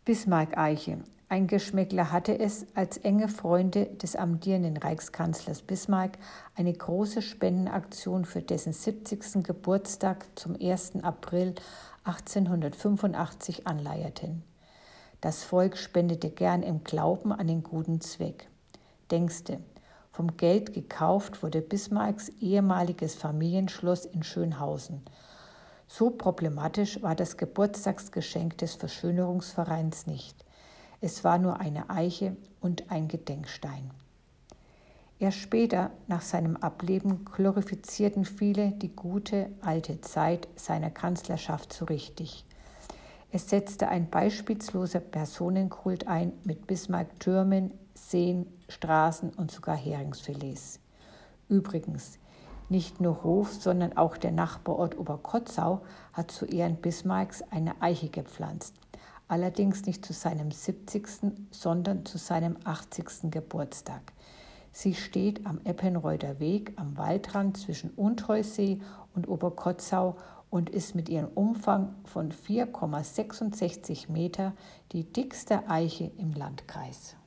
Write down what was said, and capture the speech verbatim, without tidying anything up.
Bismarck-Eiche. Ein Geschmäckler hatte es, als enge Freunde des amtierenden Reichskanzlers Bismarck eine große Spendenaktion für dessen siebzigsten Geburtstag zum ersten April achtzehnhundertfünfundachtzig anleierten. Das Volk spendete gern im Glauben an den guten Zweck. Denkste, vom Geld gekauft wurde Bismarcks ehemaliges Familienschloss in Schönhausen. So problematisch war das Geburtstagsgeschenk des Verschönerungsvereins nicht. Es war nur eine Eiche und ein Gedenkstein. Erst später, nach seinem Ableben, glorifizierten viele die gute, alte Zeit seiner Kanzlerschaft so richtig. Es setzte ein beispielsloser Personenkult ein mit Bismarck-Türmen, Seen, Straßen und sogar Heringsfilets. Übrigens, nicht nur Hof, sondern auch der Nachbarort Oberkotzau hat zu Ehren Bismarcks eine Eiche gepflanzt. Allerdings nicht zu seinem siebzigsten, sondern zu seinem achtzigsten Geburtstag. Sie steht am Eppenreuther Weg am Waldrand zwischen Unteusee und Oberkotzau und ist mit ihrem Umfang von vier Komma sechsundsechzig Meter die dickste Eiche im Landkreis.